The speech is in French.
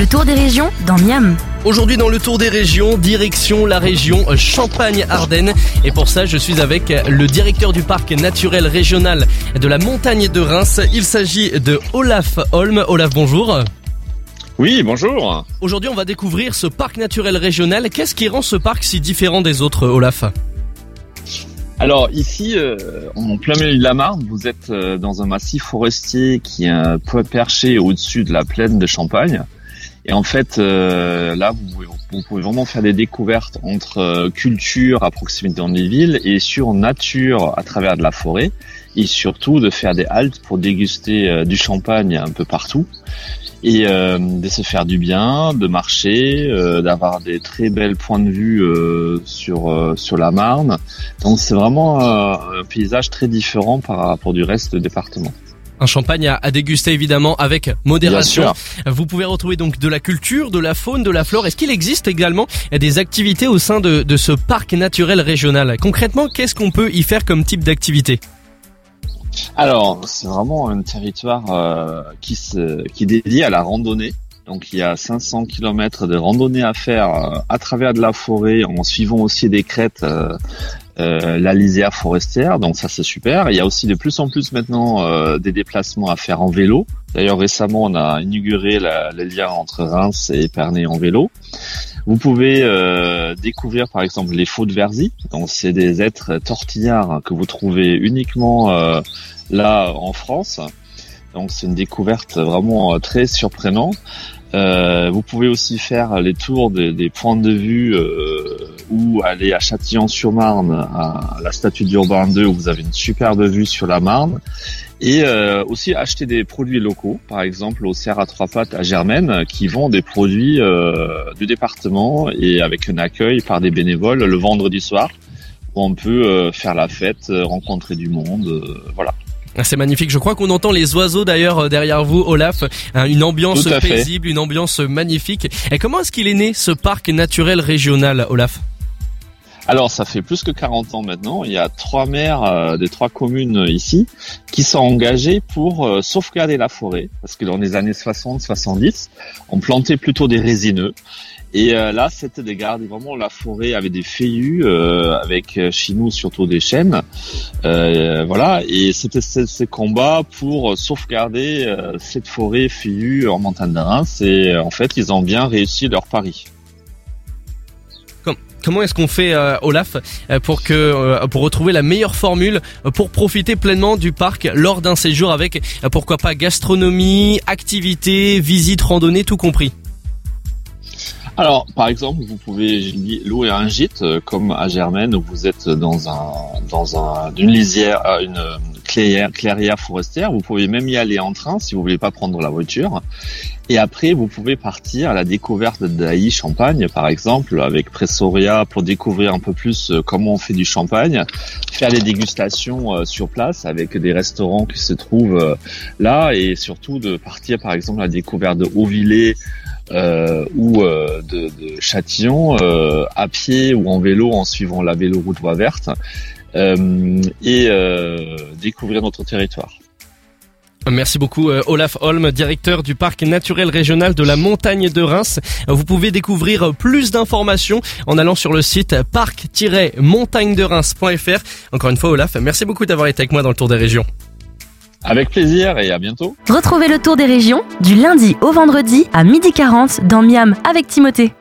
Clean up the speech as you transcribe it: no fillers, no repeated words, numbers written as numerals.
Le tour des régions dans Miam. Aujourd'hui dans le tour des régions, direction la région Champagne-Ardenne. Et pour ça, je suis avec le directeur du parc naturel régional de la montagne de Reims. Il s'agit de Olaf Holm. Olaf, bonjour. Oui, bonjour. Aujourd'hui, on va découvrir ce parc naturel régional. Qu'est-ce qui rend ce parc si différent des autres, Olaf ? Alors ici, en plein milieu de la Marne, vous êtes dans un massif forestier qui est un peu perché au-dessus de la plaine de Champagne. Et en fait, là, vous pouvez vraiment faire des découvertes entre culture à proximité des villes et sur nature à travers de la forêt. Et surtout de faire des haltes pour déguster du champagne un peu partout. Et de se faire du bien, de marcher, d'avoir des très belles points de vue sur la Marne. Donc c'est vraiment un paysage très différent par rapport du reste du département. Un champagne à déguster évidemment avec modération. Bien sûr. Vous pouvez retrouver donc de la culture, de la faune, de la flore. Est-ce qu'il existe également des activités au sein de ce parc naturel régional ? Concrètement, qu'est-ce qu'on peut y faire comme type d'activité ? Alors, c'est vraiment un territoire qui est dédié à la randonnée. Donc, il y a 500 km de randonnée à faire à travers de la forêt en suivant aussi des crêtes, la lisière forestière. Donc, ça, c'est super. Il y a aussi de plus en plus maintenant des déplacements à faire en vélo. D'ailleurs, récemment, on a inauguré le lien entre Reims et Épernay en vélo. Vous pouvez découvrir par exemple les faux de Verzy. Donc c'est des êtres tortillards que vous trouvez uniquement là en France. Donc c'est une découverte vraiment très surprenante. Vous pouvez aussi faire les tours des points de vue ou aller à Châtillon-sur-Marne à la statue d'Urbain II où vous avez une superbe vue sur la Marne. Et aussi acheter des produits locaux, par exemple au Cerf à Trois Pattes à Germaine, qui vend des produits du département et avec un accueil par des bénévoles le vendredi soir, où on peut faire la fête, rencontrer du monde, voilà. C'est magnifique, je crois qu'on entend les oiseaux d'ailleurs derrière vous, Olaf, une ambiance paisible, une ambiance magnifique. Et comment est-ce qu'il est né ce parc naturel régional, Olaf ? Alors, ça fait plus que 40 ans maintenant. Il y a 3 maires des 3 communes ici qui sont engagés pour sauvegarder la forêt. Parce que dans les années 60-70, on plantait plutôt des résineux. Et là, c'était de garder vraiment la forêt avec des feuillus, avec chez nous surtout des chênes. Voilà. Et c'était ce combat pour sauvegarder cette forêt feuillue en montagne de Reims. Et en fait, ils ont bien réussi leur pari. Comment est-ce qu'on fait, Olaf, pour retrouver la meilleure formule pour profiter pleinement du parc lors d'un séjour avec, pourquoi pas, gastronomie, activités, visites, randonnées, tout compris ? Alors, par exemple, vous pouvez louer un gîte comme à Germaine où vous êtes dans une lisière, une clairière forestière. Vous pouvez même y aller en train si vous voulez pas prendre la voiture. Et après, vous pouvez partir à la découverte d'Ailly Champagne, par exemple, avec Pressoria pour découvrir un peu plus comment on fait du champagne, faire des dégustations sur place avec des restaurants qui se trouvent là et surtout de partir, par exemple, à la découverte de Hauvillers, ou de Châtillon à pied ou en vélo en suivant la véloroute voie verte et découvrir notre territoire. Merci beaucoup Olaf Holm, directeur du parc naturel régional de la montagne de Reims. Vous pouvez découvrir plus d'informations en allant sur le site parc-montagnedereims.fr. Encore une fois Olaf, merci beaucoup d'avoir été avec moi dans le Tour des régions. Avec plaisir et à bientôt. Retrouvez le tour des régions du lundi au vendredi à 12h40 dans Miam avec Timothée.